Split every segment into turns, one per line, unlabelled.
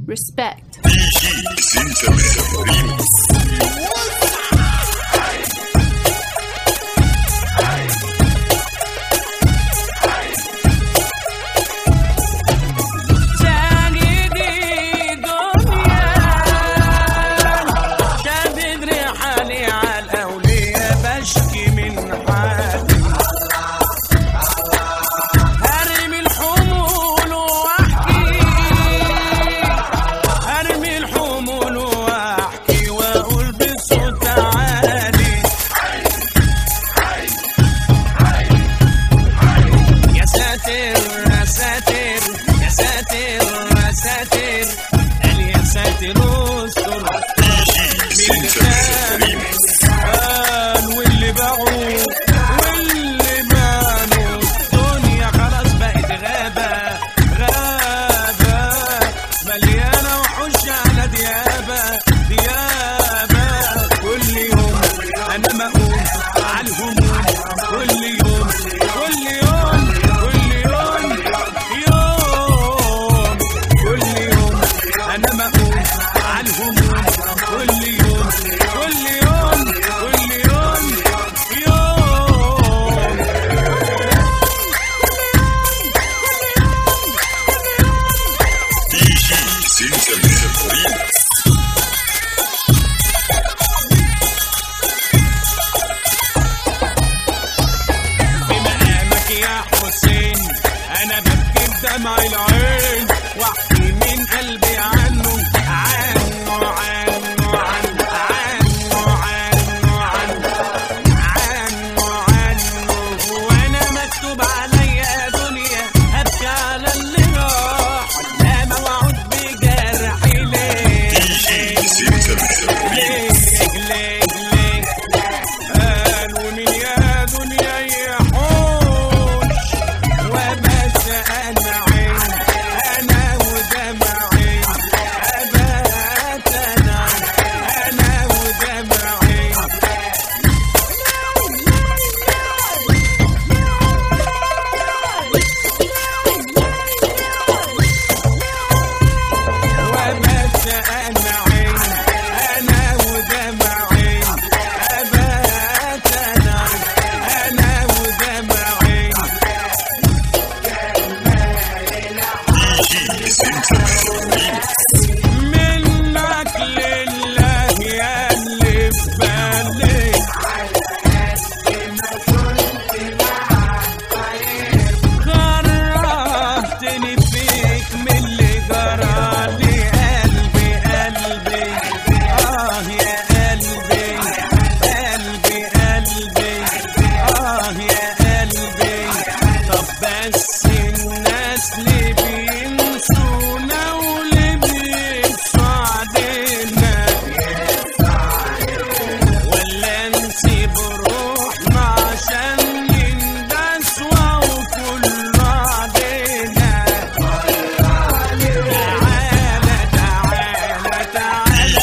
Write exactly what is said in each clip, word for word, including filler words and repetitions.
Respect.
أنا ببكي بدمع العين واحكي من قلبي عنه عنه عنه عنه عنه عنه عنه عنه وأنا مكتوب عليا دنيا أبكي على اللي راح لا موعود بجرحي ليه ليه ليه ليه قالوا لي يا دنيا يحوش وبس أنا عين أنا ودمعي أبات أنا أنا ودمعي وبس أنا عين أنا ودمعي أبات أنا أنا ودمعي منك لله يا اللي في بالي كرهتني فيك من اللي جرالي قلبي قلبي آه يا قلبي قلبي قلبي آه يا قلبي طب بس الناس اللي بينسونا واللي بينسوا علينا ولا نسيب روحنا عشان نندسوا وكل علينا تعالى تعالى تعالى تعالى تعالى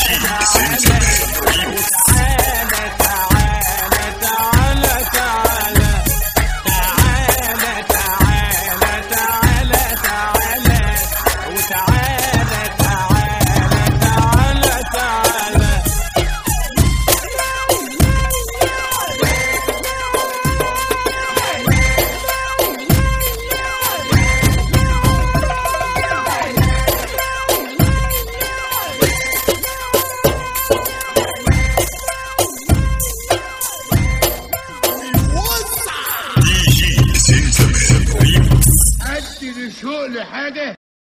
تعالى تعالى تعالى تعالى تعالى تعالى تعالى وتعالى تعالى تعالى تعالى
أدي لشوق لحاجة